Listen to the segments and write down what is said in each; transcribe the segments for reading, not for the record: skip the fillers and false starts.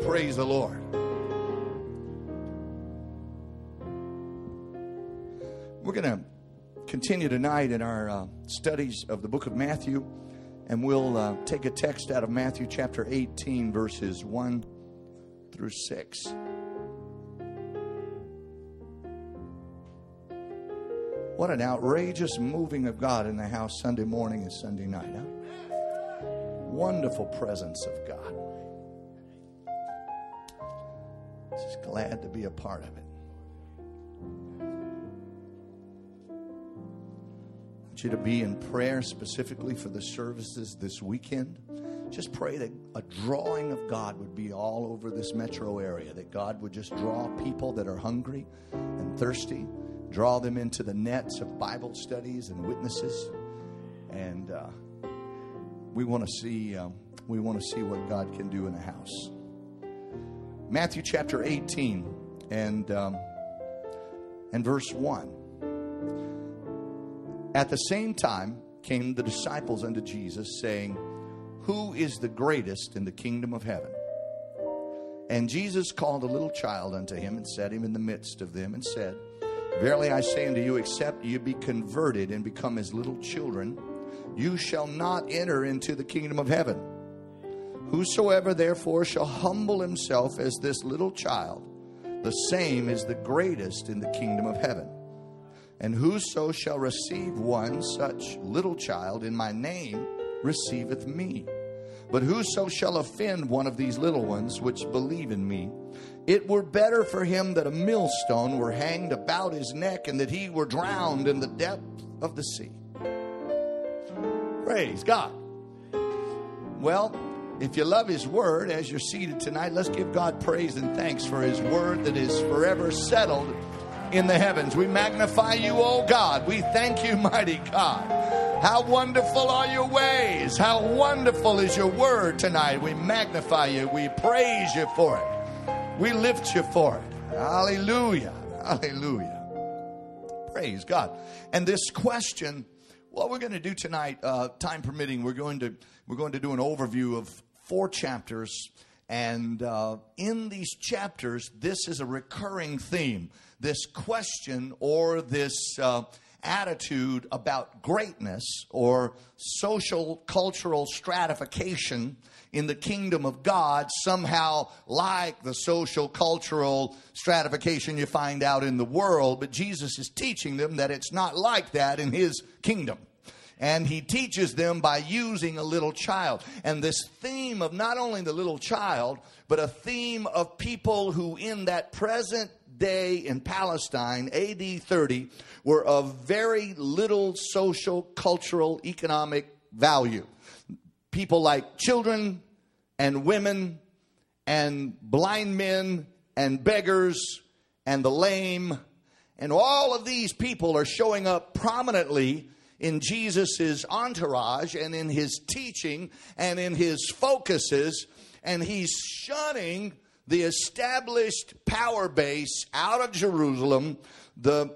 Praise the Lord. We're going to continue tonight in our studies of the book of Matthew, and we'll take a text out of Matthew chapter 18, verses 1 through 6. What an outrageous moving of God in the house Sunday morning and Sunday night, huh? Wonderful presence of God. Just glad to be a part of it. I want you to be in prayer specifically for the services this weekend. Just pray that a drawing of God would be all over this metro area, that God would just draw people that are hungry and thirsty, draw them into the nets of Bible studies and witnesses. And we want to see what God can do in the house. Matthew chapter 18 and verse 1. At the same time came the disciples unto Jesus, saying, Who is the greatest in the kingdom of heaven? And Jesus called a little child unto him, and set him in the midst of them, and said, Verily I say unto you, except you be converted and become as little children, you shall not enter into the kingdom of heaven. Whosoever therefore shall humble himself as this little child, the same is the greatest in the kingdom of heaven. And whoso shall receive one such little child in my name receiveth me. But whoso shall offend one of these little ones which believe in me, it were better for him that a millstone were hanged about his neck, and that he were drowned in the depth of the sea. Praise God. Well, if you love his word, as you're seated tonight, let's give God praise and thanks for his word that is forever settled in the heavens. We magnify you, O God. We thank you, mighty God. How wonderful are your ways. How wonderful is your word tonight. We magnify you. We praise you for it. We lift you for it. Hallelujah. Hallelujah. Praise God. And this question, what we're going to do tonight, time permitting, we're going to do an overview of 4 chapters. And in these chapters, this is a recurring theme. This question or this attitude about greatness or social cultural stratification in the kingdom of God, somehow like the social cultural stratification you find out in the world. But Jesus is teaching them that it's not like that in his kingdom. And he teaches them by using a little child. And this theme of not only the little child, but a theme of people who in that present day in Palestine, AD 30, were of very little social, cultural, economic value. People like children and women and blind men and beggars and the lame. And all of these people are showing up prominently in Jesus' entourage and in his teaching and in his focuses. And he's shunning the established power base out of Jerusalem, the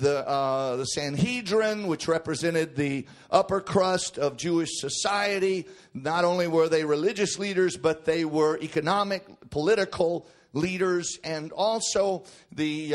Sanhedrin, which represented the upper crust of Jewish society. Not only were they religious leaders, but they were economic, political leaders, and also the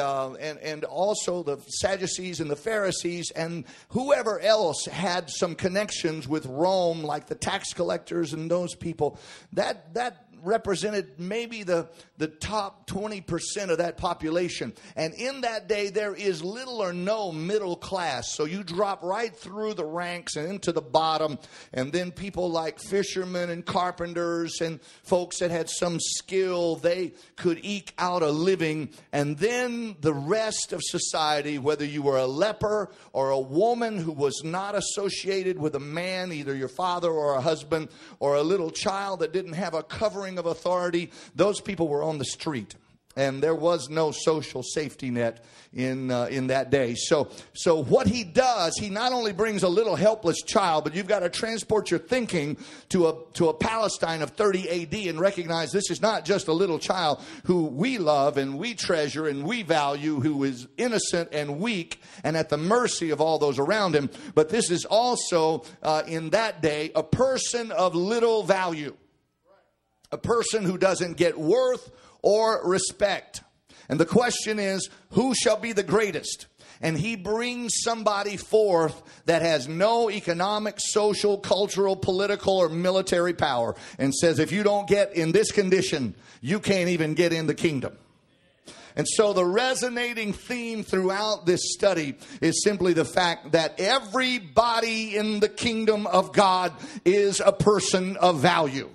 Sadducees and the Pharisees, and whoever else had some connections with Rome, like the tax collectors and those people. That represented maybe the top 20% of that population. And in that day, there is little or no middle class. So you drop right through the ranks and into the bottom. And then people like fishermen and carpenters and folks that had some skill, they could eke out a living. And then the rest of society, whether you were a leper or a woman who was not associated with a man, either your father or a husband, or a little child that didn't have a covering of authority, those people were on the street. And there was no social safety net in that day. So what he does, he not only brings a little helpless child, but you've got to transport your thinking to a Palestine of 30 AD and recognize this is not just a little child who we love and we treasure and we value, who is innocent and weak and at the mercy of all those around him. But this is also, in that day, a person of little value. A person who doesn't get worth or respect. And the question is, who shall be the greatest? And he brings somebody forth that has no economic, social, cultural, political, or military power, and says, if you don't get in this condition, you can't even get in the kingdom. And so the resonating theme throughout this study is simply the fact that everybody in the kingdom of God is a person of value.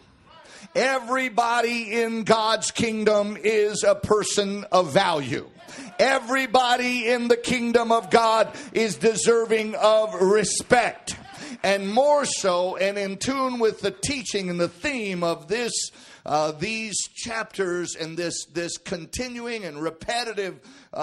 Everybody in God's kingdom is a person of value. Everybody in the kingdom of God is deserving of respect. And more so, and in tune with the teaching and the theme of these chapters and this continuing and repetitive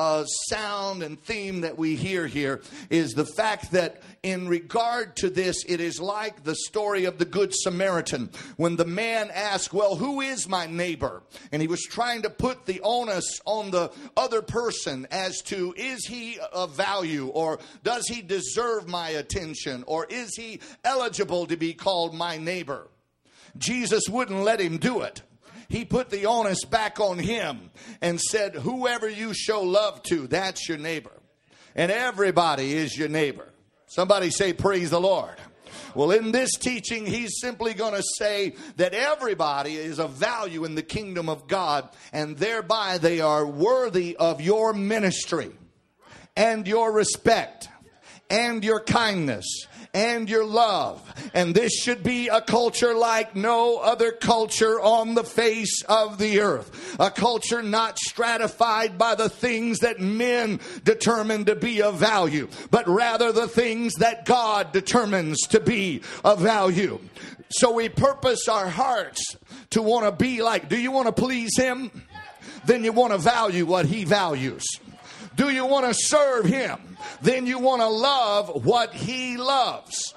sound and theme that we hear here, is the fact that in regard to this, it is like the story of the Good Samaritan, when the man asked, well, who is my neighbor? And he was trying to put the onus on the other person as to, is he of value, or does he deserve my attention, or is he eligible to be called my neighbor? Jesus wouldn't let him do it. He put the onus back on him and said, whoever you show love to, that's your neighbor. And everybody is your neighbor. Somebody say, praise the Lord. Well, in this teaching, he's simply going to say that everybody is of value in the kingdom of God, and thereby they are worthy of your ministry and your respect and your kindness and your love. And this should be a culture like no other culture on the face of the earth. A culture not stratified by the things that men determine to be of value, but rather the things that God determines to be of value. So we purpose our hearts to want to be like, do you want to please him? Then you want to value what he values. Do you want to serve him? Then you want to love what he loves.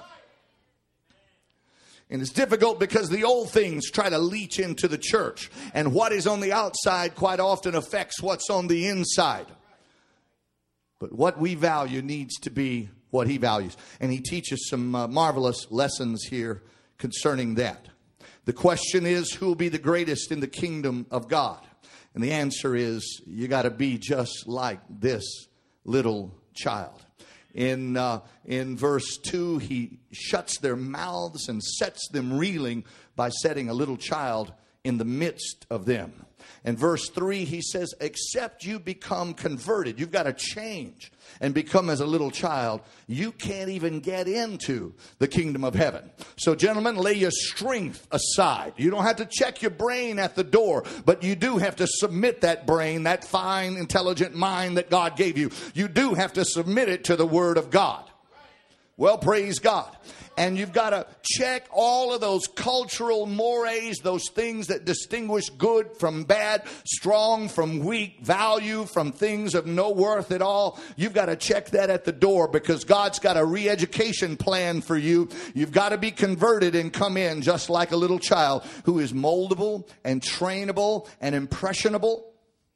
And it's difficult because the old things try to leach into the church. And what is on the outside quite often affects what's on the inside. But what we value needs to be what he values. And he teaches some marvelous lessons here concerning that. The question is, who will be the greatest in the kingdom of God? And the answer is, you got to be just like this little child. In verse 2, he shuts their mouths and sets them reeling by setting a little child in the midst of them. And verse 3, he says, except you become converted, you've got to change and become as a little child, you can't even get into the kingdom of heaven. So gentlemen, lay your strength aside. You don't have to check your brain at the door, but you do have to submit that brain, that fine, intelligent mind that God gave you. You do have to submit it to the Word of God. Well, praise God. And you've got to check all of those cultural mores, those things that distinguish good from bad, strong from weak, value from things of no worth at all. You've got to check that at the door, because God's got a re-education plan for you. You've got to be converted and come in just like a little child who is moldable and trainable and impressionable.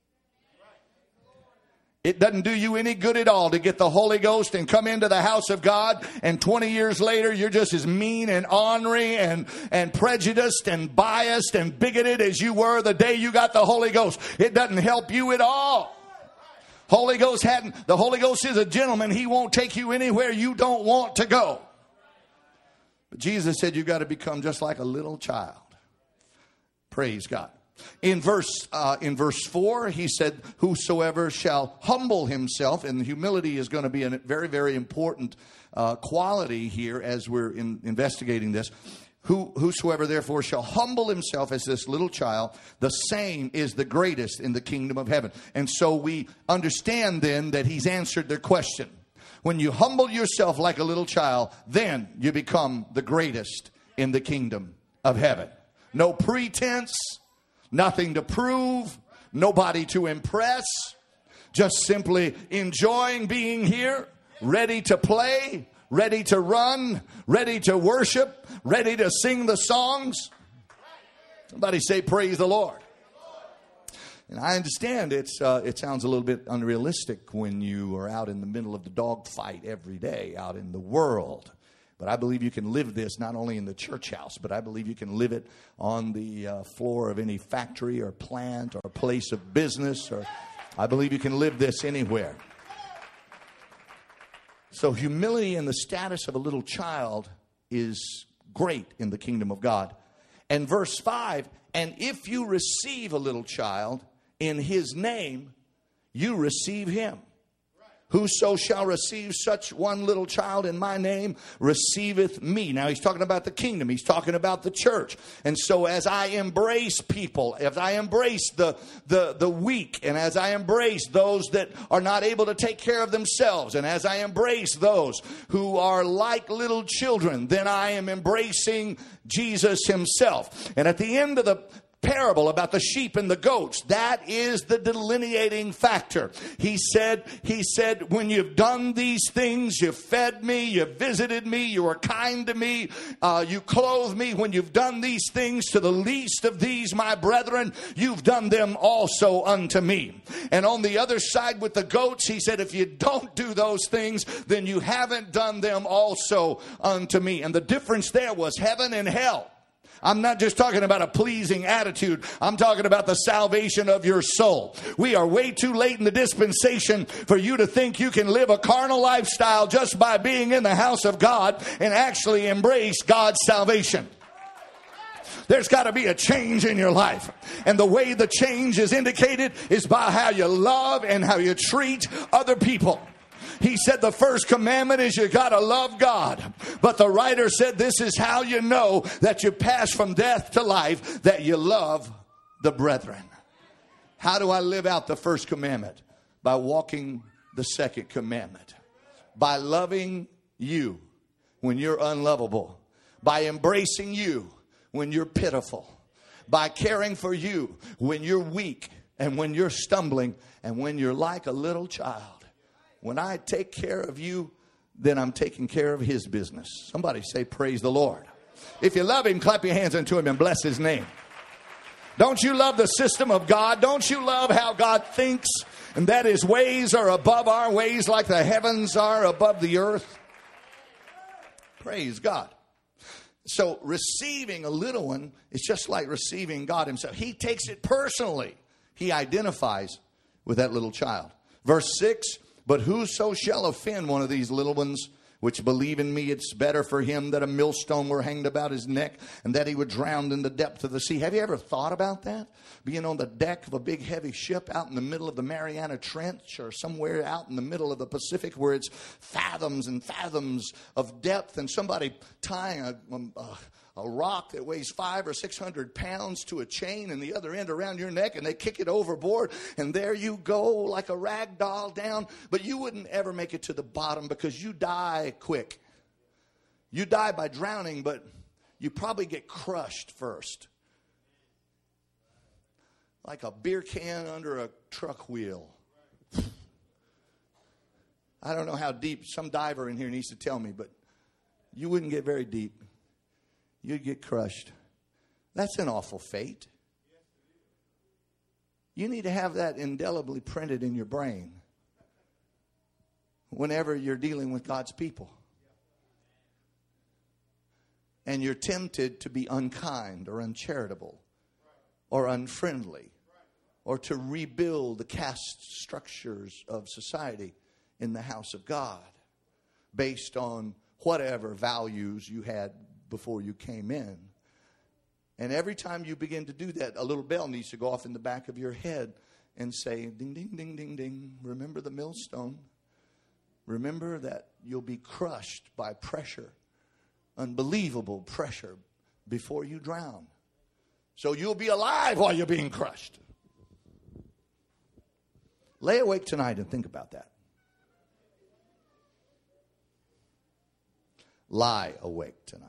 It doesn't do you any good at all to get the Holy Ghost and come into the house of God, and 20 years later you're just as mean and ornery and prejudiced and biased and bigoted as you were the day you got the Holy Ghost. It doesn't help you at all. The Holy Ghost is a gentleman. He won't take you anywhere you don't want to go. But Jesus said you've got to become just like a little child. Praise God. In verse 4, he said, whosoever shall humble himself, and humility is going to be a very, very important quality here as we're investigating this. Whosoever therefore shall humble himself as this little child, the same is the greatest in the kingdom of heaven. And so we understand then that he's answered their question. When you humble yourself like a little child, then you become the greatest in the kingdom of heaven. No pretense. Nothing to prove, nobody to impress, just simply enjoying being here, ready to play, ready to run, ready to worship, ready to sing the songs. Somebody say, praise the Lord. And I understand it sounds a little bit unrealistic when you are out in the middle of the dog fight every day out in the world. But I believe you can live this not only in the church house, but I believe you can live it on the floor of any factory or plant or place of business. Or I believe you can live this anywhere. So humility in the status of a little child is great in the kingdom of God. And verse 5, and if you receive a little child in his name, you receive him. Whoso shall receive such one little child in my name receiveth me. Now he's talking about the kingdom. He's talking about the church. And so as I embrace people, as I embrace the weak, and as I embrace those that are not able to take care of themselves, and as I embrace those who are like little children, then I am embracing Jesus himself. And at the end of the parable about the sheep and the goats, that is the delineating factor. He said, when you've done these things, you've fed me, you've visited me, you were kind to me, you clothed me. When you've done these things to the least of these, my brethren, you've done them also unto me. And on the other side with the goats, he said, if you don't do those things, then you haven't done them also unto me. And the difference there was heaven and hell. I'm not just talking about a pleasing attitude. I'm talking about the salvation of your soul. We are way too late in the dispensation for you to think you can live a carnal lifestyle just by being in the house of God and actually embrace God's salvation. There's got to be a change in your life. And the way the change is indicated is by how you love and how you treat other people. He said the first commandment is you got to love God. But the writer said this is how you know that you pass from death to life, that you love the brethren. How do I live out the first commandment? By walking the second commandment. By loving you when you're unlovable. By embracing you when you're pitiful. By caring for you when you're weak and when you're stumbling and when you're like a little child. When I take care of you, then I'm taking care of his business. Somebody say, praise the Lord. If you love him, clap your hands unto him and bless his name. Don't you love the system of God? Don't you love how God thinks and that his ways are above our ways like the heavens are above the earth? Praise God. So receiving a little one is just like receiving God himself. He takes it personally. He identifies with that little child. Verse 6. But whoso shall offend one of these little ones which believe in me, it's better for him that a millstone were hanged about his neck and that he would drown in the depth of the sea. Have you ever thought about that? Being on the deck of a big heavy ship out in the middle of the Mariana Trench or somewhere out in the middle of the Pacific where it's fathoms and fathoms of depth, and somebody tying a rock that weighs 500 or 600 pounds to a chain and the other end around your neck, and they kick it overboard, and there you go like a rag doll down. But you wouldn't ever make it to the bottom because you die quick. You die by drowning, but you probably get crushed first. Like a beer can under a truck wheel. I don't know how deep. Some diver in here needs to tell me, but you wouldn't get very deep. You'd get crushed. That's an awful fate. You need to have that indelibly printed in your brain whenever you're dealing with God's people. And you're tempted to be unkind or uncharitable or unfriendly or to rebuild the caste structures of society in the house of God based on whatever values you had before you came in. And every time you begin to do that, a little bell needs to go off in the back of your head and say, ding, ding, ding, ding, ding. Remember the millstone. Remember that you'll be crushed by pressure, unbelievable pressure, before you drown. So you'll be alive while you're being crushed. Lay awake tonight and think about that. Lie awake tonight.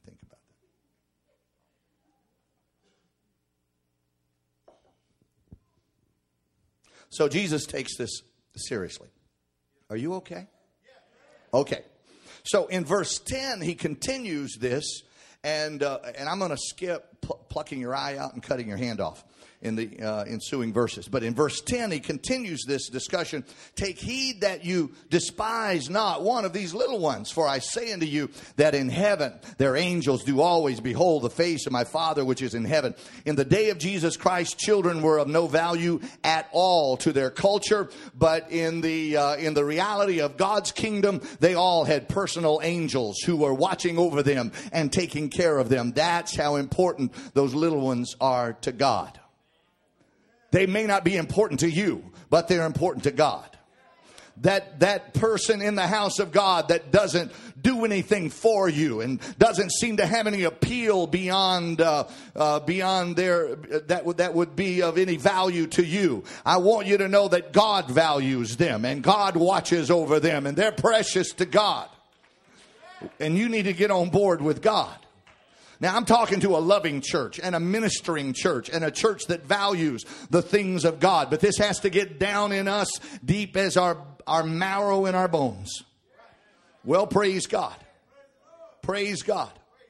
So Jesus takes this seriously. Are you okay? Okay. So in verse 10, he continues this, and I'm going to skip plucking your eye out and cutting your hand off in the ensuing verses. But in verse 10, he continues this discussion. Take heed that you despise not one of these little ones. For I say unto you that in heaven their angels do always behold the face of my Father which is in heaven. In the day of Jesus Christ, children were of no value at all to their culture. But in the reality of God's kingdom, they all had personal angels who were watching over them and taking care of them. That's how important those little ones are to God. They may not be important to you, but they're important to God. That person in the house of God that doesn't do anything for you and doesn't seem to have any appeal beyond their that would be of any value to you. I want you to know that God values them and God watches over them and they're precious to God. And you need to get on board with God. Now, I'm talking to a loving church and a ministering church and a church that values the things of God. But this has to get down in us deep as our marrow in our bones. Well, praise God. Praise God.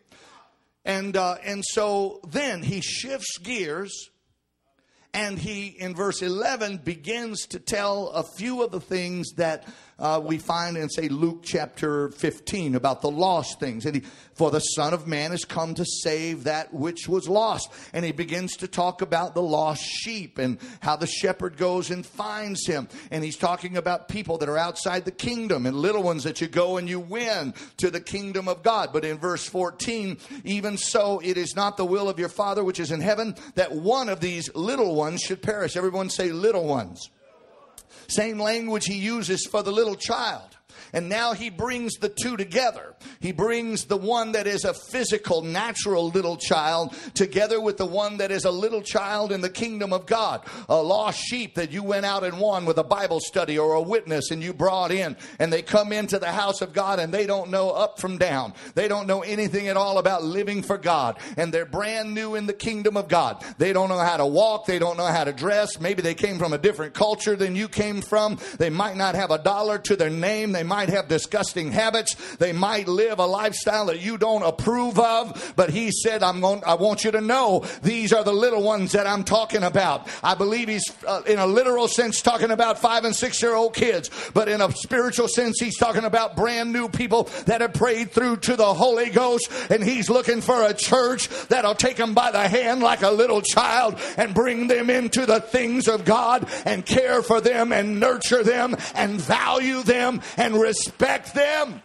And so then he shifts gears and he, in verse 11, begins to tell a few of the things that we find in, say, Luke chapter 15 about the lost things. And for the Son of Man has come to save that which was lost. And he begins to talk about the lost sheep and how the shepherd goes and finds him. And he's talking about people that are outside the kingdom and little ones that you go and you win to the kingdom of God. But in verse 14, even so, it is not the will of your Father which is in heaven that one of these little ones should perish. Everyone say little ones. Same language he uses for the little child. And now he brings the two together. He brings the one that is a physical, natural little child together with the one that is a little child in the kingdom of God. A lost sheep that you went out and won with a Bible study or a witness and you brought in. And they come into the house of God and they don't know up from down. They don't know anything at all about living for God. And they're brand new in the kingdom of God. They don't know how to walk. They don't know how to dress. Maybe they came from a different culture than you came from. They might not have a dollar to their name. They might have disgusting habits. They might live a lifestyle that you don't approve of. But he said, I want you to know these are the little ones that I'm talking about. I believe he's in a literal sense talking about 5 and 6 year old kids. But in a spiritual sense, he's talking about brand new people that have prayed through to the Holy Ghost. And he's looking for a church that'll take them by the hand like a little child and bring them into the things of God and care for them and nurture them and value them and respect them.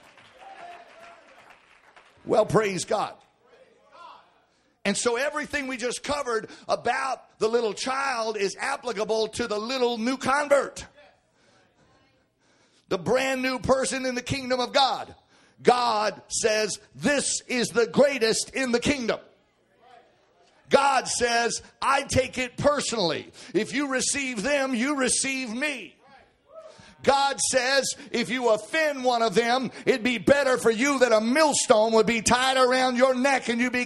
Well, praise God. And so everything we just covered about the little child is applicable to the little new convert. The brand new person in the kingdom of God. God says, this is the greatest in the kingdom. God says, I take it personally. If you receive them, you receive me. God says, if you offend one of them, it'd be better for you that a millstone would be tied around your neck and you be...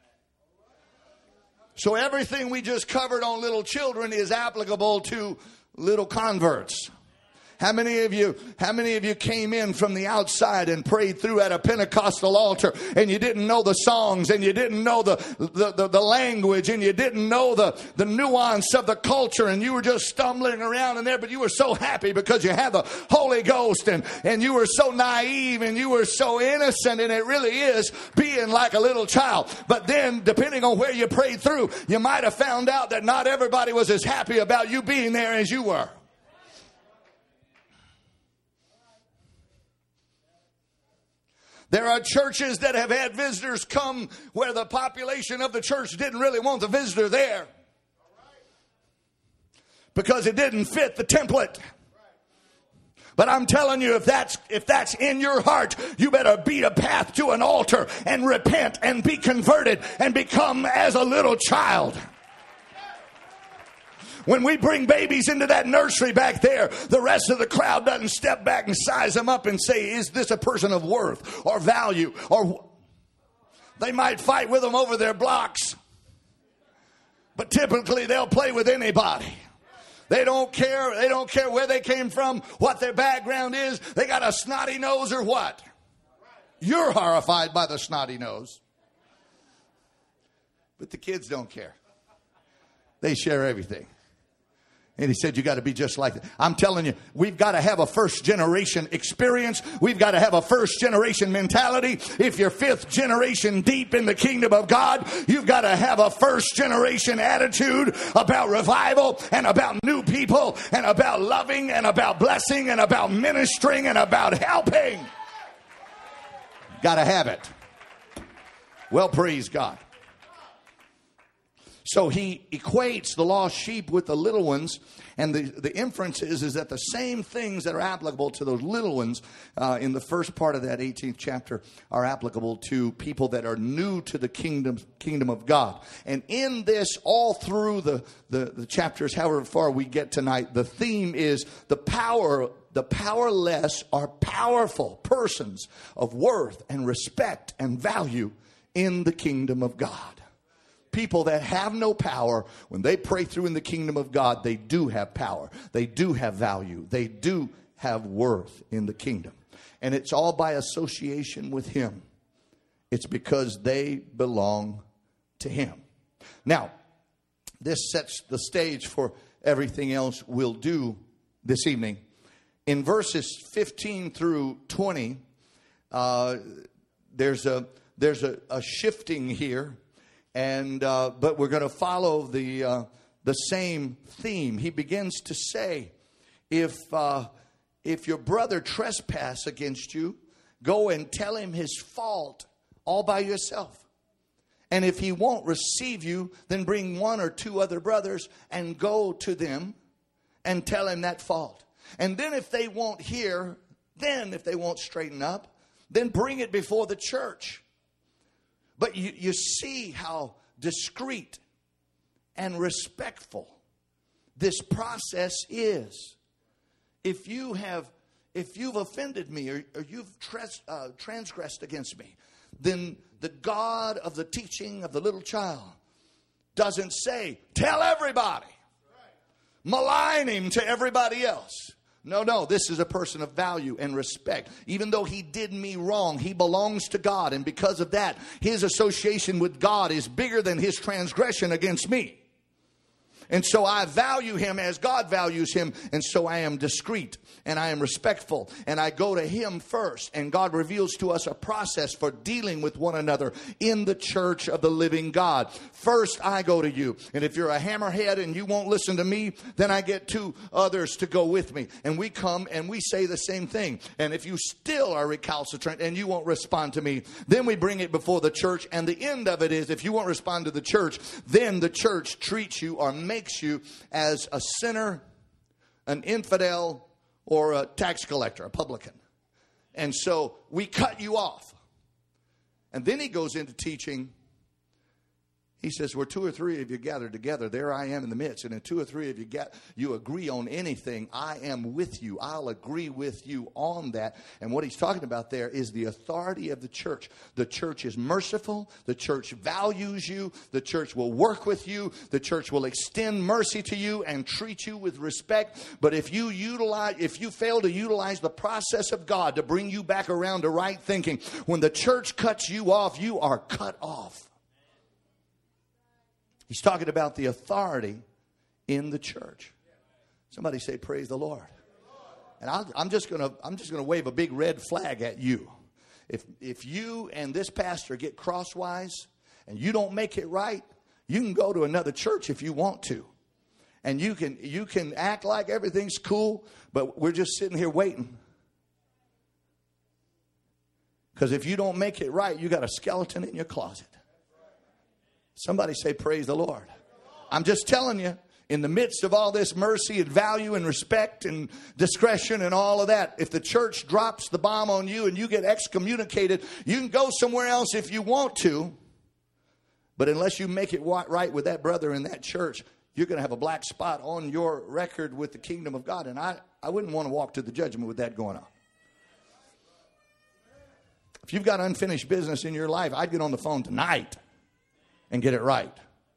So everything we just covered on little children is applicable to little converts. How many of you came in from the outside and prayed through at a Pentecostal altar and you didn't know the songs and you didn't know the language and you didn't know the nuance of the culture and you were just stumbling around in there, but you were so happy because you had the Holy Ghost and you were so naive and you were so innocent, and it really is being like a little child. But then, depending on where you prayed through, you might have found out that not everybody was as happy about you being there as you were. There are churches that have had visitors come where the population of the church didn't really want the visitor there because it didn't fit the template. But I'm telling you, if that's in your heart, you better beat a path to an altar and repent and be converted and become as a little child. When we bring babies into that nursery back there, the rest of the crowd doesn't step back and size them up and say, is this a person of worth or value? Or they might fight with them over their blocks. But typically they'll play with anybody. They don't care. They don't care where they came from, what their background is. They got a snotty nose or what? You're horrified by the snotty nose. But the kids don't care. They share everything. And he said, you got to be just like that. I'm telling you, we've got to have a first generation experience. We've got to have a first generation mentality. If you're fifth generation deep in the kingdom of God, you've got to have a first generation attitude about revival and about new people and about loving and about blessing and about ministering and about helping. Got to have it. Well, praise God. So he equates the lost sheep with the little ones. And the inference is that the same things that are applicable to those little ones in the first part of that 18th chapter are applicable to people that are new to the kingdom of God. And in this, all through the chapters, however far we get tonight, the theme is the powerless are powerful persons of worth and respect and value in the kingdom of God. People that have no power, when they pray through in the kingdom of God, they do have power. They do have value. They do have worth in the kingdom. And it's all by association with him. It's because they belong to him. Now, this sets the stage for everything else we'll do this evening. In verses 15 through 20, there's a shifting here. And but we're going to follow the same theme. He begins to say, if your brother trespass against you, go and tell him his fault all by yourself. And if he won't receive you, then bring one or two other brothers and go to them and tell him that fault. And then if they won't hear, then if they won't straighten up, then bring it before the church. But you see how discreet and respectful this process is. If you've offended me or you've transgressed against me, then the God of the teaching of the little child doesn't say, tell everybody, malign him to everybody else. No, this is a person of value and respect. Even though he did me wrong, he belongs to God. And because of that, his association with God is bigger than his transgression against me. And so I value him as God values him. And so I am discreet and I am respectful. And I go to him first. And God reveals to us a process for dealing with one another in the church of the living God. First, I go to you. And if you're a hammerhead and you won't listen to me, then I get two others to go with me. And we come and we say the same thing. And if you still are recalcitrant and you won't respond to me, then we bring it before the church. And the end of it is, if you won't respond to the church, then the church treats you or makes you as a sinner, an infidel, or a tax collector, a publican. And so we cut you off. And then he goes into teaching. He says, where two or three of you gather together, there I am in the midst. And if two or three of you agree on anything, I am with you. I'll agree with you on that. And what he's talking about there is the authority of the church. The church is merciful. The church values you. The church will work with you. The church will extend mercy to you and treat you with respect. But if you fail to utilize the process of God to bring you back around to right thinking, when the church cuts you off, you are cut off. He's talking about the authority in the church. Somebody say, praise the Lord. And I'm just gonna wave a big red flag at you. If you and this pastor get crosswise and you don't make it right, you can go to another church if you want to. And you can act like everything's cool, but we're just sitting here waiting. Because if you don't make it right, you got a skeleton in your closet. Somebody say, praise the Lord. I'm just telling you, in the midst of all this mercy and value and respect and discretion and all of that, if the church drops the bomb on you and you get excommunicated, you can go somewhere else if you want to. But unless you make it right with that brother in that church, you're going to have a black spot on your record with the kingdom of God. And I wouldn't want to walk to the judgment with that going on. If you've got unfinished business in your life, I'd get on the phone tonight and get it right.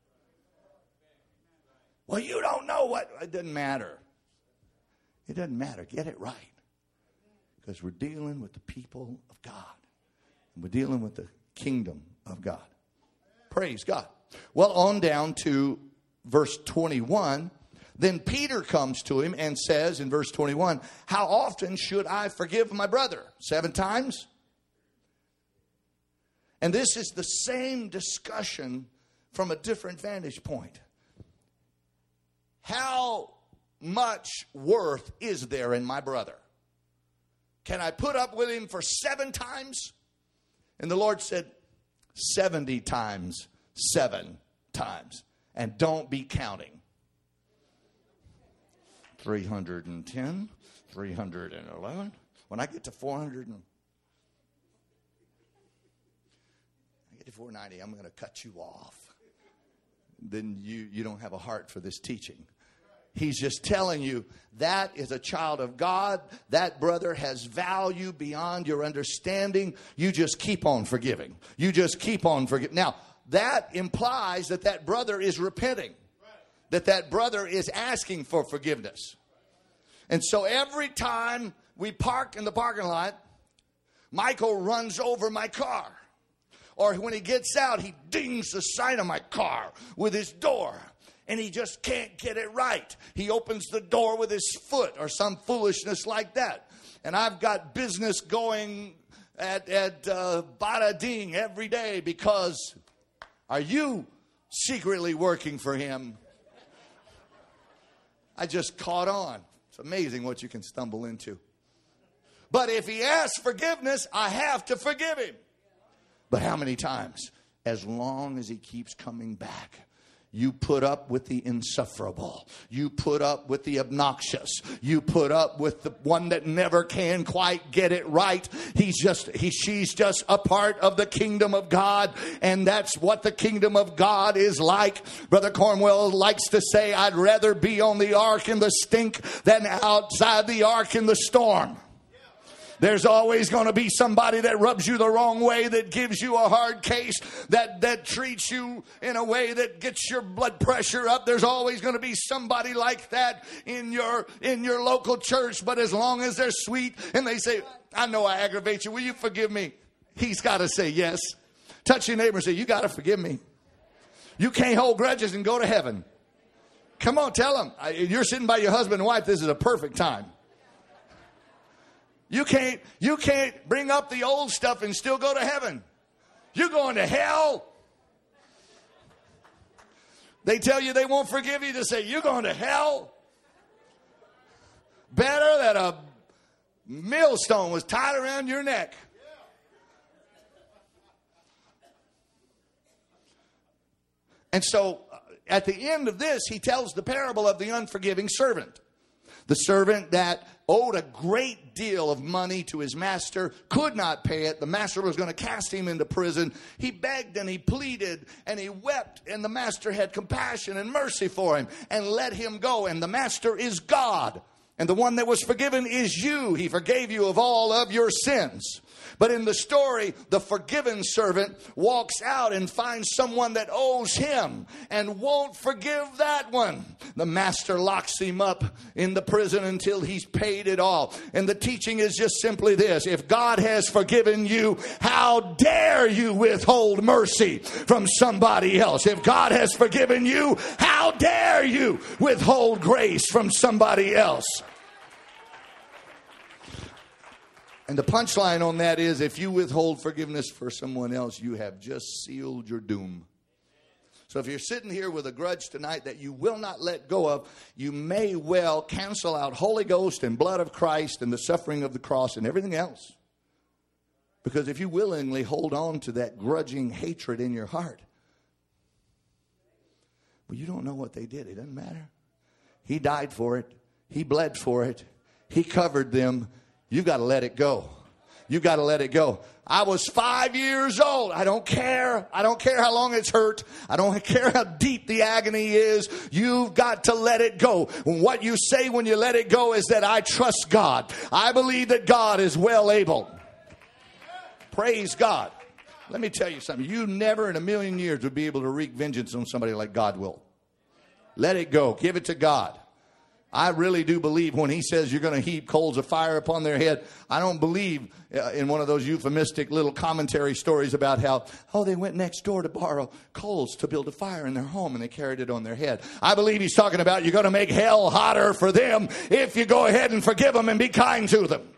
Well, you don't know what. It doesn't matter. It doesn't matter. Get it right. Because we're dealing with the people of God. And we're dealing with the kingdom of God. Praise God. Well, on down to verse 21. Then Peter comes to him and says in verse 21, how often should I forgive my brother? 7 times? And this is the same discussion from a different vantage point. How much worth is there in my brother? Can I put up with him for 7 times? And the Lord said, 70 times, 7 times. And don't be counting. 310, 311. When I get to 490, I'm going to cut you off. Then you don't have a heart for this teaching. He's just telling you that is a child of God. That brother has value beyond your understanding. You just keep on forgiving. You just keep on forgiving. Now, that implies that that brother is repenting. That brother is asking for forgiveness. And so every time we park in the parking lot, Michael runs over my car. Or when he gets out, he dings the side of my car with his door. And he just can't get it right. He opens the door with his foot or some foolishness like that. And I've got business going at Bada Ding every day because are you secretly working for him? I just caught on. It's amazing what you can stumble into. But if he asks forgiveness, I have to forgive him. But how many times? As long as he keeps coming back. You put up with the insufferable. You put up with the obnoxious. You put up with the one that never can quite get it right. She's just a part of the kingdom of God. And that's what the kingdom of God is like. Brother Cornwell likes to say, I'd rather be on the ark in the stink than outside the ark in the storm. There's always going to be somebody that rubs you the wrong way, that gives you a hard case, that treats you in a way that gets your blood pressure up. There's always going to be somebody like that in your local church. But as long as they're sweet and they say, I know I aggravate you, will you forgive me? He's got to say yes. Touch your neighbor and say, you got to forgive me. You can't hold grudges and go to heaven. Come on, tell them. You're sitting by your husband and wife. This is a perfect time. You can't bring up the old stuff and still go to heaven. You're going to hell. They tell you they won't forgive you to say, you're going to hell. Better that a millstone was tied around your neck. And so at the end of this, he tells the parable of the unforgiving servant. The servant that owed a great deal of money to his master, could not pay it. The master was going to cast him into prison. He begged and he pleaded and he wept, and the master had compassion and mercy for him and let him go. And the master is God. And the one that was forgiven is you. He forgave you of all of your sins. But in the story, the forgiven servant walks out and finds someone that owes him and won't forgive that one. The master locks him up in the prison until he's paid it all. And the teaching is just simply this. If God has forgiven you, how dare you withhold mercy from somebody else? If God has forgiven you, how dare you withhold grace from somebody else? And the punchline on that is, if you withhold forgiveness for someone else, you have just sealed your doom. So if you're sitting here with a grudge tonight that you will not let go of, you may well cancel out Holy Ghost and blood of Christ and the suffering of the cross and everything else. Because if you willingly hold on to that grudging hatred in your heart, well, you don't know what they did. It doesn't matter. He died for it. He bled for it. He covered them. You've got to let it go. You've got to let it go. I was 5 years old. I don't care. I don't care how long it's hurt. I don't care how deep the agony is. You've got to let it go. What you say when you let it go is that I trust God. I believe that God is well able. Praise God. Let me tell you something. You never in a million years would be able to wreak vengeance on somebody like God will. Let it go. Give it to God. I really do believe when he says you're going to heap coals of fire upon their head, I don't believe in one of those euphemistic little commentary stories about how, they went next door to borrow coals to build a fire in their home and they carried it on their head. I believe he's talking about you're going to make hell hotter for them if you go ahead and forgive them and be kind to them.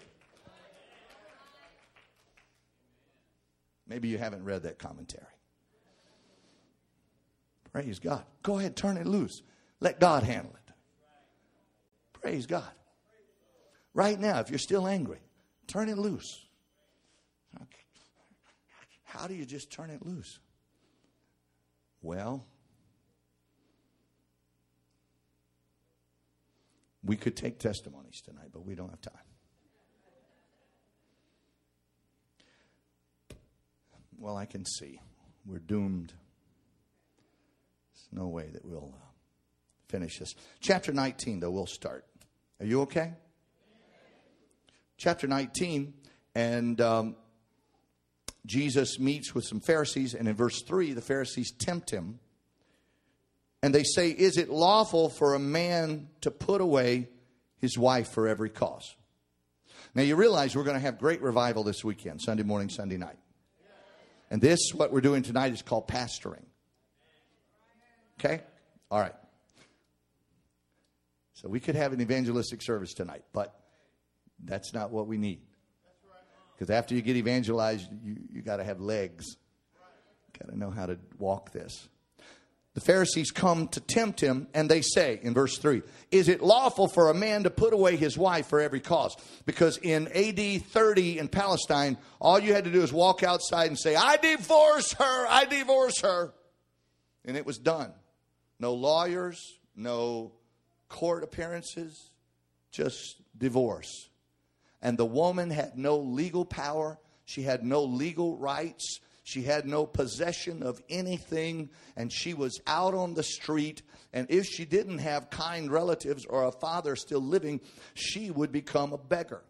Maybe you haven't read that commentary. Praise God. Go ahead, turn it loose. Let God handle it. Praise God. Right now, if you're still angry, turn it loose. How do you just turn it loose? Well, we could take testimonies tonight, but we don't have time. Well, I can see we're doomed. There's no way that we'll finish this. Chapter 19, though, we'll start. Are you okay? Chapter 19, and Jesus meets with some Pharisees, and in verse 3, the Pharisees tempt him. And they say, is it lawful for a man to put away his wife for every cause? Now, you realize we're going to have great revival this weekend, Sunday morning, Sunday night. And this, what we're doing tonight, is called pastoring. Okay? All right. So we could have an evangelistic service tonight, but that's not what we need. Because after you get evangelized, you got to have legs. Got to know how to walk this. The Pharisees come to tempt him, and they say, in verse 3, is it lawful for a man to put away his wife for every cause? Because in AD 30 in Palestine, all you had to do is walk outside and say, I divorce her, I divorce her. And it was done. No lawyers, no court appearances, just divorce. And the woman had no legal power. She had no legal rights. She had no possession of anything, and she was out on the street. And if she didn't have kind relatives or a father still living, she would become a beggar.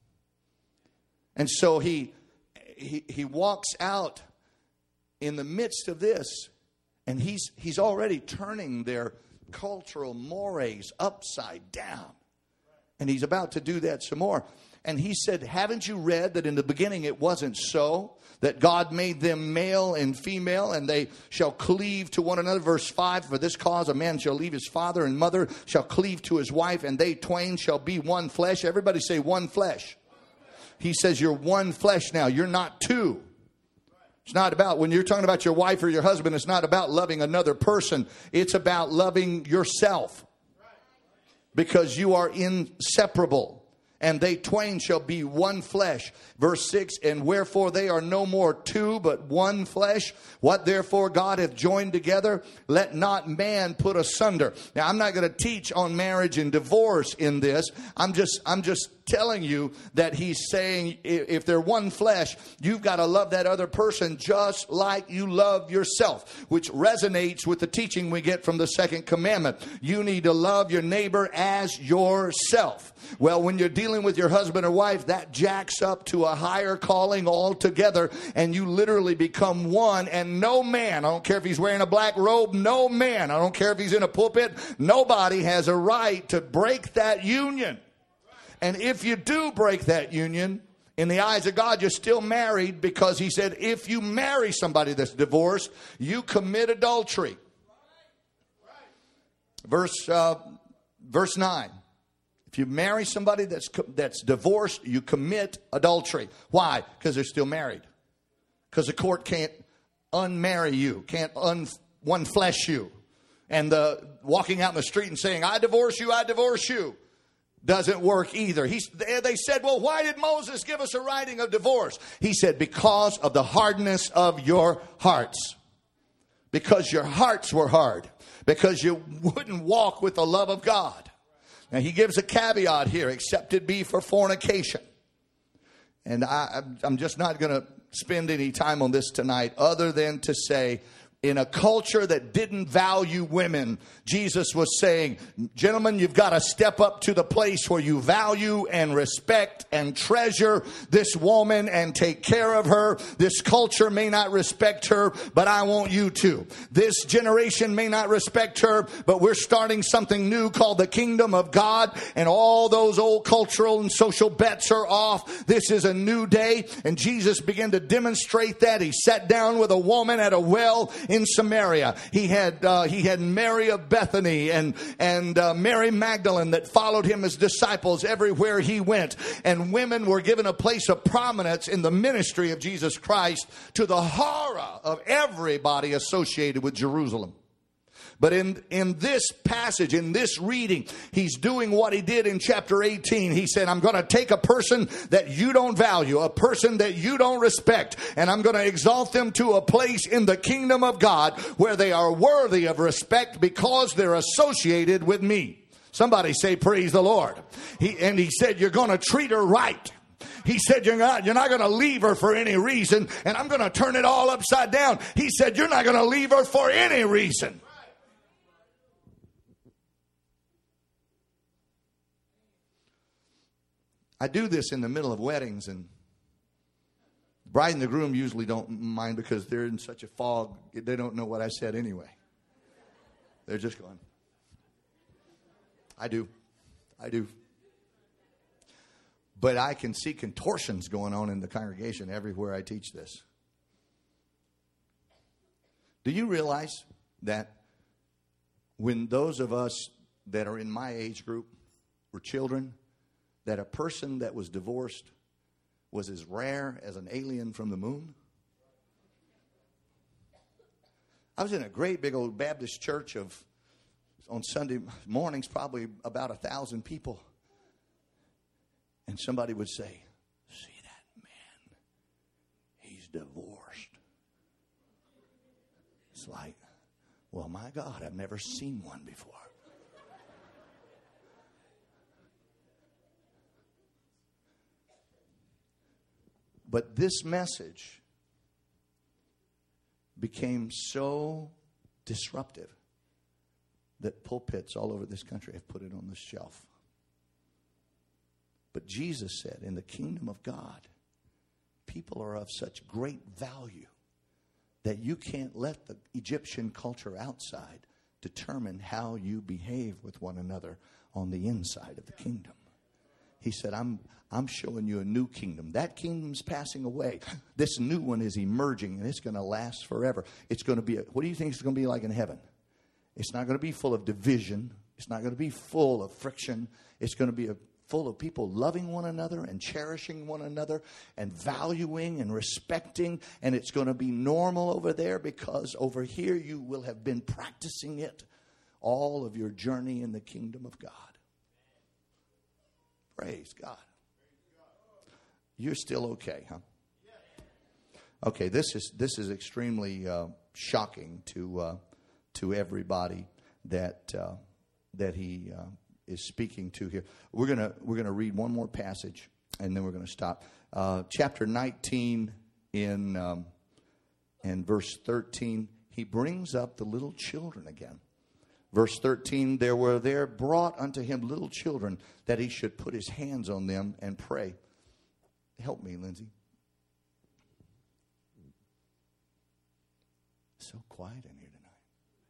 And so he walks out in the midst of this, and he's already turning their cultural mores upside down. And he's about to do that some more. And he said, haven't you read that in the beginning it wasn't so? That God made them male and female, and they shall cleave to one another. Verse 5, for this cause a man shall leave his father and mother, shall cleave to his wife, and they twain shall be one flesh. Everybody say one flesh. He says you're one flesh now. You're not two. It's not about, when you're talking about your wife or your husband, it's not about loving another person. It's about loving yourself. Because you are inseparable. And they twain shall be one flesh. Verse 6, and wherefore they are no more two, but one flesh. What therefore God hath joined together, let not man put asunder. Now, I'm not going to teach on marriage and divorce in this. I'm just telling you that he's saying if they're one flesh, you've got to love that other person just like you love yourself, which resonates with the teaching we get from the second commandment. You need to love your neighbor as yourself. Well, when you're dealing with your husband or wife, that jacks up to a higher calling altogether, and you literally become one. And no man, I don't care if he's wearing a black robe, no man, I don't care if he's in a pulpit, nobody has a right to break that union. And if you do break that union, in the eyes of God, you're still married, because he said, if you marry somebody that's divorced, you commit adultery. Verse 9. If you marry somebody that's divorced, you commit adultery. Why? Because they're still married. Because the court can't unmarry you, can't one-flesh you. And walking out in the street and saying, I divorce you, doesn't work either. They said, well, why did Moses give us a writing of divorce? He said, because of the hardness of your hearts. Because your hearts were hard. Because you wouldn't walk with the love of God. Now, he gives a caveat here, except it be for fornication. And I'm just not going to spend any time on this tonight, other than to say, in a culture that didn't value women, Jesus was saying, gentlemen, you've got to step up to the place where you value and respect and treasure this woman and take care of her. This culture may not respect her, but I want you to. This generation may not respect her, but we're starting something new called the kingdom of God, and all those old cultural and social bets are off. This is a new day, and Jesus began to demonstrate that. He sat down with a woman at a well in Samaria. He had Mary of Bethany and Mary Magdalene that followed him as disciples everywhere he went. And women were given a place of prominence in the ministry of Jesus Christ, to the horror of everybody associated with Jerusalem. But in this passage, in this reading, he's doing what he did in chapter 18. He said, I'm going to take a person that you don't value, a person that you don't respect, and I'm going to exalt them to a place in the kingdom of God where they are worthy of respect because they're associated with me. Somebody say, praise the Lord. He said, you're going to treat her right. He said, you're not going to leave her for any reason, and I'm going to turn it all upside down. He said, you're not going to leave her for any reason. I do this in the middle of weddings, and the bride and the groom usually don't mind because they're in such a fog, they don't know what I said anyway. They're just going, I do. But I can see contortions going on in the congregation everywhere I teach this. Do you realize that when those of us that are in my age group were children, that a person that was divorced was as rare as an alien from the moon? I was in a great big old Baptist church on Sunday mornings, probably about 1,000 people. And somebody would say, see that man, he's divorced. It's like, well, my God, I've never seen one before. But this message became so disruptive that pulpits all over this country have put it on the shelf. But Jesus said, in the kingdom of God, people are of such great value that you can't let the Egyptian culture outside determine how you behave with one another on the inside of the kingdom. He said, I'm showing you a new kingdom. That kingdom's passing away. This new one is emerging, and it's going to last forever. It's going to be, what do you think it's going to be like in heaven? It's not going to be full of division. It's not going to be full of friction. It's going to be full of people loving one another and cherishing one another and valuing and respecting. And it's going to be normal over there because over here you will have been practicing it all of your journey in the kingdom of God. Praise God. You're still okay, huh? Okay, this is extremely shocking to everybody that he is speaking to here. We're gonna read one more passage and then we're gonna stop. Chapter 19 in verse 13, he brings up the little children again. Verse 13, there were there brought unto him little children, that he should put his hands on them and pray. Help me, Lindsay. So quiet in here tonight.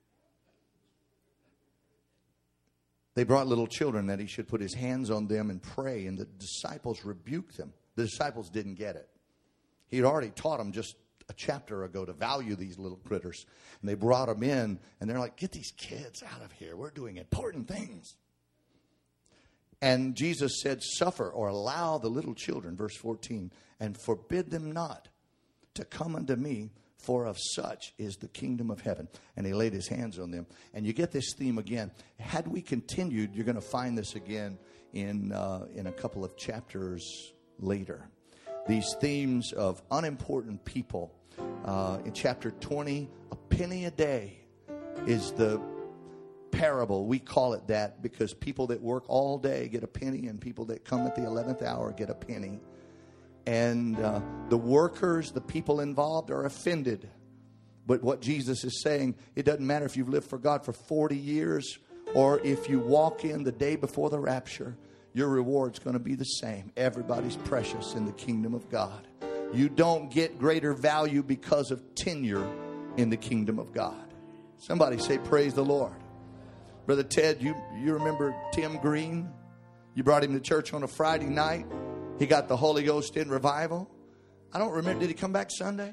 They brought little children, that he should put his hands on them and pray. And the disciples rebuked them. The disciples didn't get it. He had already taught them just a chapter ago to value these little critters. And they brought them in, and they're like, get these kids out of here. We're doing important things. And Jesus said, suffer or allow the little children, verse 14, and forbid them not to come unto me, for of such is the kingdom of heaven. And he laid his hands on them. And you get this theme again. Had we continued, you're going to find this again in a couple of chapters later. These themes of unimportant people. In chapter 20, a penny a day is the parable. We call it that because people that work all day get a penny, and people that come at the 11th hour get a penny. And the workers, the people involved, are offended But what Jesus is saying, it doesn't matter if you've lived for God for 40 years or if you walk in the day before the rapture, your reward's going to be the same. Everybody's precious in the kingdom of God. You don't get greater value because of tenure in the kingdom of God. Somebody say, praise the Lord. Brother Ted, you remember Tim Green? You brought him to church on a Friday night. He got the Holy Ghost in revival. I don't remember. Did he come back Sunday?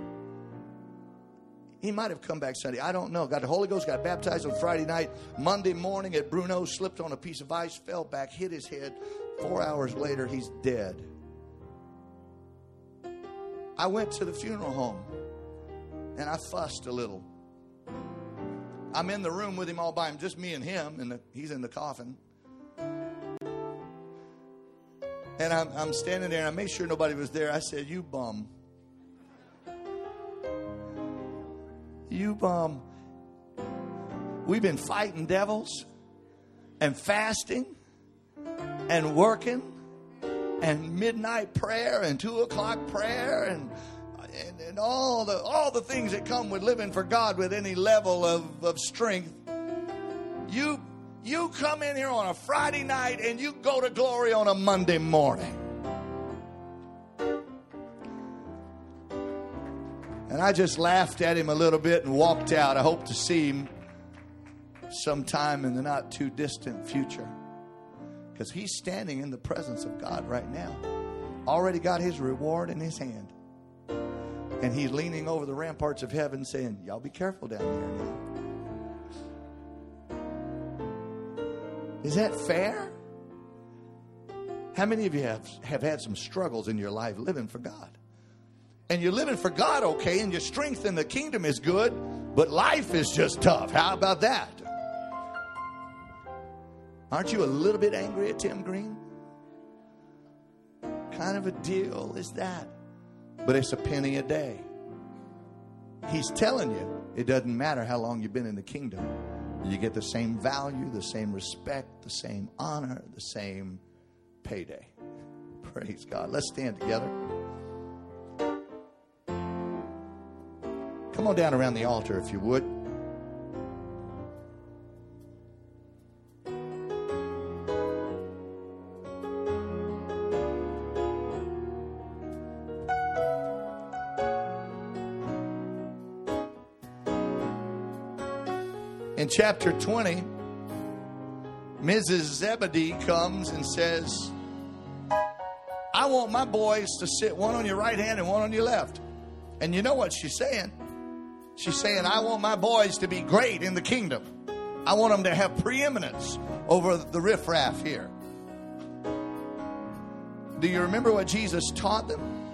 He might have come back Sunday. I don't know. Got the Holy Ghost, got baptized on Friday night. Monday morning at Bruno, slipped on a piece of ice, fell back, hit his head. 4 hours later, he's dead. I went to the funeral home, and I fussed a little. I'm in the room with him all by him, just me and him, and he's in the coffin. And I'm standing there, and I made sure nobody was there. I said, you bum. You bum. We've been fighting devils and fasting and working and midnight prayer and 2 o'clock prayer and all the things that come with living for God with any level of strength. You come in here on a Friday night and you go to glory on a Monday morning. And I just laughed at him a little bit and walked out. I hope to see him sometime in the not too distant future. Because he's standing in the presence of God right now. Already got his reward in his hand. And he's leaning over the ramparts of heaven saying, y'all be careful down there now. Is that fair? How many of you have had some struggles in your life living for God? And you're living for God okay, and your strength in the kingdom is good, but life is just tough. How about that? Aren't you a little bit angry at Tim Green? Kind of a deal is that. But it's a penny a day. He's telling you it doesn't matter how long you've been in the kingdom. You get the same value, the same respect, the same honor, the same payday. Praise God. Let's stand together. Come on down around the altar if you would. In chapter 20, Mrs. Zebedee comes and says, I want my boys to sit one on your right hand and one on your left. And you know what she's saying? She's saying, I want my boys to be great in the kingdom. I want them to have preeminence over the riffraff here. Do you remember what Jesus taught them?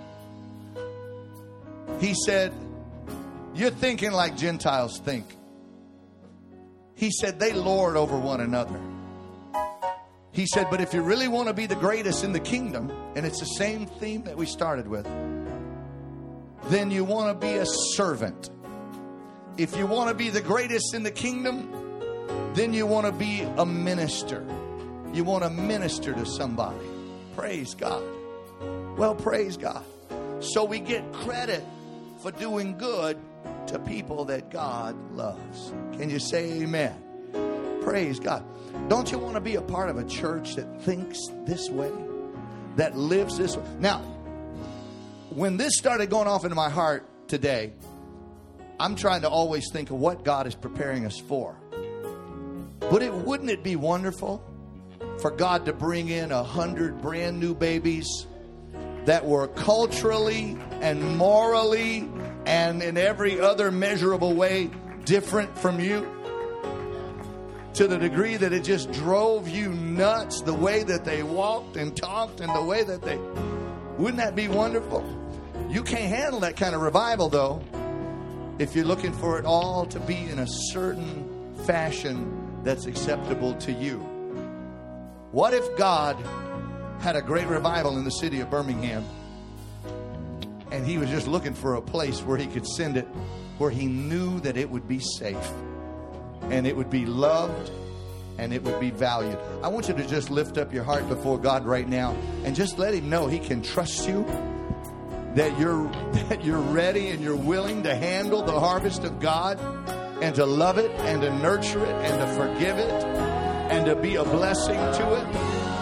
He said, you're thinking like Gentiles think. He said, they lord over one another. He said, but if you really want to be the greatest in the kingdom, and it's the same theme that we started with, then you want to be a servant. If you want to be the greatest in the kingdom, then you want to be a minister. You want to minister to somebody. Praise God. Well, praise God. So we get credit for doing good to people that God loves. Can you say amen? Praise God. Don't you want to be a part of a church that thinks this way? That lives this way? Now, when this started going off into my heart today, I'm trying to always think of what God is preparing us for. But wouldn't it be wonderful for God to bring in 100 brand new babies that were culturally and morally and in every other measurable way different from you? To the degree that it just drove you nuts, the way that they walked and talked and the way that they... Wouldn't that be wonderful? You can't handle that kind of revival, though, if you're looking for it all to be in a certain fashion that's acceptable to you. What if God had a great revival in the city of Birmingham and he was just looking for a place where he could send it, where he knew that it would be safe and it would be loved and it would be valued? I want you to just lift up your heart before God right now and just let him know he can trust you. that you're ready and you're willing to handle the harvest of God and to love it and to nurture it and to forgive it and to be a blessing to it.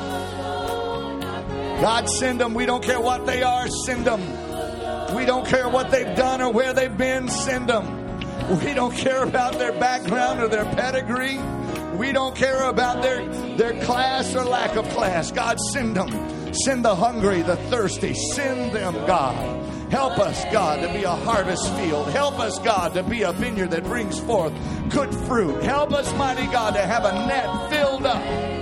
God, send them. We don't care what they are. Send them. We don't care what they've done or where they've been. Send them. We don't care about their background or their pedigree. We don't care about their class or lack of class. God, send them. Send the hungry, the thirsty. Send them, God. Help us, God, to be a harvest field. Help us, God, to be a vineyard that brings forth good fruit. Help us, mighty God, to have a net filled up.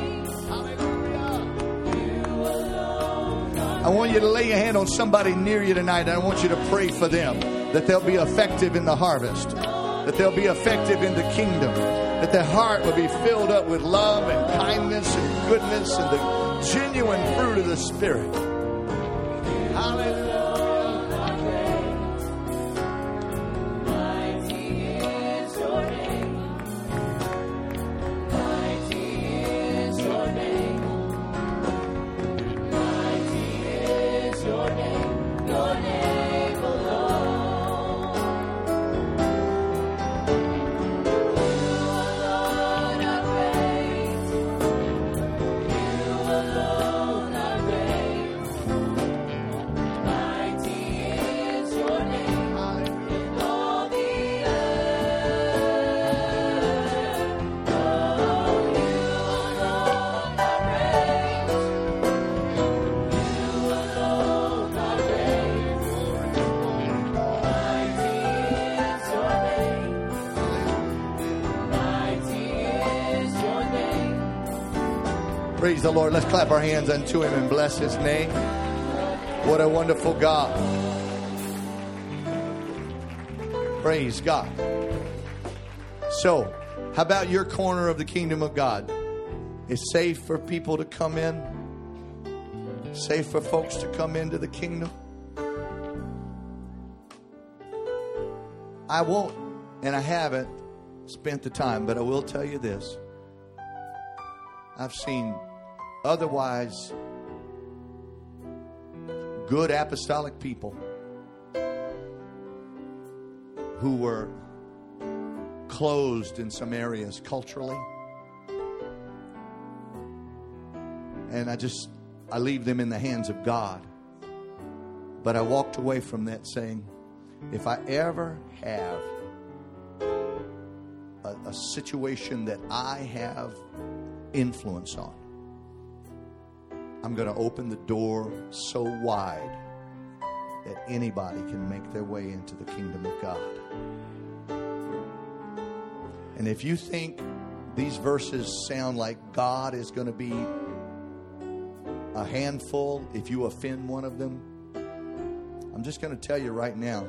I want you to lay your hand on somebody near you tonight, and I want you to pray for them, that they'll be effective in the harvest, that they'll be effective in the kingdom, that their heart will be filled up with love and kindness and goodness and the genuine fruit of the Spirit. Hallelujah. Praise the Lord. Let's clap our hands unto Him and bless His name. What a wonderful God. Praise God. So, how about your corner of the kingdom of God? It's safe for people to come in. Safe for folks to come into the kingdom. I won't, and I haven't spent the time, but I will tell you this. I've seen otherwise good apostolic people who were closed in some areas culturally. And I leave them in the hands of God. But I walked away from that saying, if I ever have a situation that I have influence on, I'm going to open the door so wide that anybody can make their way into the kingdom of God. And if you think these verses sound like God is going to be a handful if you offend one of them, I'm just going to tell you right now,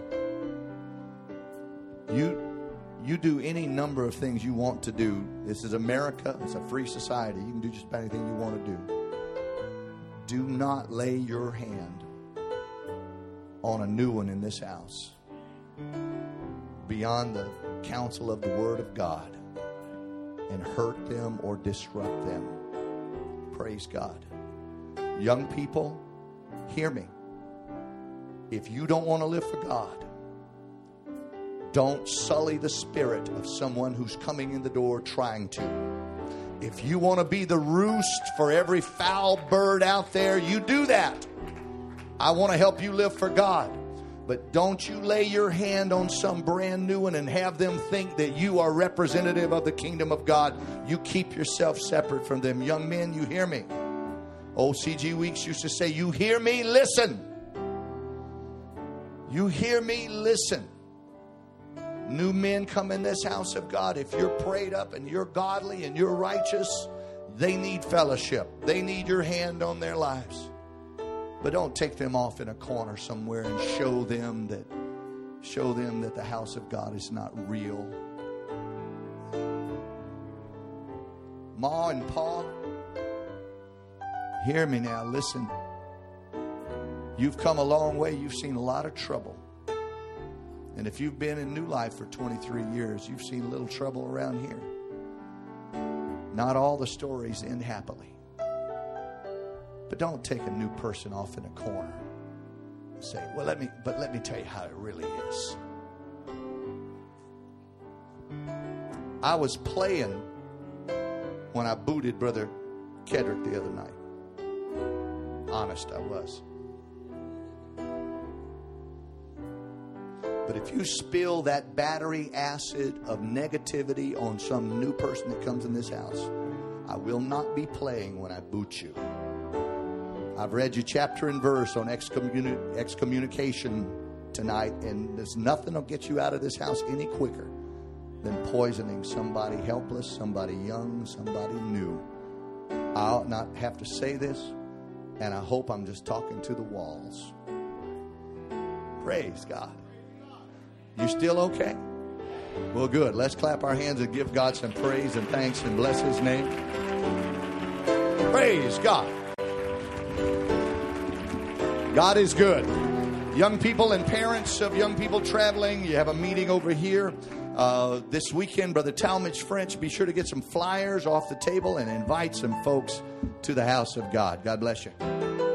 you do any number of things you want to do. This is America. It's a free society. You can do just about anything you want to do. Do not lay your hand on a new one in this house beyond the counsel of the Word of God and hurt them or disrupt them. Praise God. Young people, hear me. If you don't want to live for God, don't sully the spirit of someone who's coming in the door trying to. If you want to be the roost for every foul bird out there, you do that. I want to help you live for God. But don't you lay your hand on some brand new one and have them think that you are representative of the kingdom of God. You keep yourself separate from them. Young men, you hear me? Old C.G. Weeks used to say, you hear me? Listen. You hear me? Listen. New men come in this house of God. If you're prayed up and you're godly and you're righteous, they need fellowship. They need your hand on their lives. But don't take them off in a corner somewhere and show them that the house of God is not real. Ma and Pa, hear me now. Listen. You've come a long way. You've seen a lot of trouble. And if you've been in New Life for 23 years, you've seen a little trouble around here. Not all the stories end happily. But don't take a new person off in a corner Say, well, let me tell you how it really is. I was playing when I booted Brother Kedrick the other night. Honest, I was. But if you spill that battery acid of negativity on some new person that comes in this house, I will not be playing when I boot you. I've read you chapter and verse on excommunication tonight, and there's nothing that'll get you out of this house any quicker than poisoning somebody helpless, somebody young, somebody new. I'll not have to say this, and I hope I'm just talking to the walls. Praise God. You still okay? Well, good. Let's clap our hands and give God some praise and thanks and bless His name. Praise God. God is good. Young people and parents of young people traveling, you have a meeting over here this weekend. Brother Talmadge French, be sure to get some flyers off the table and invite some folks to the house of God. God bless you.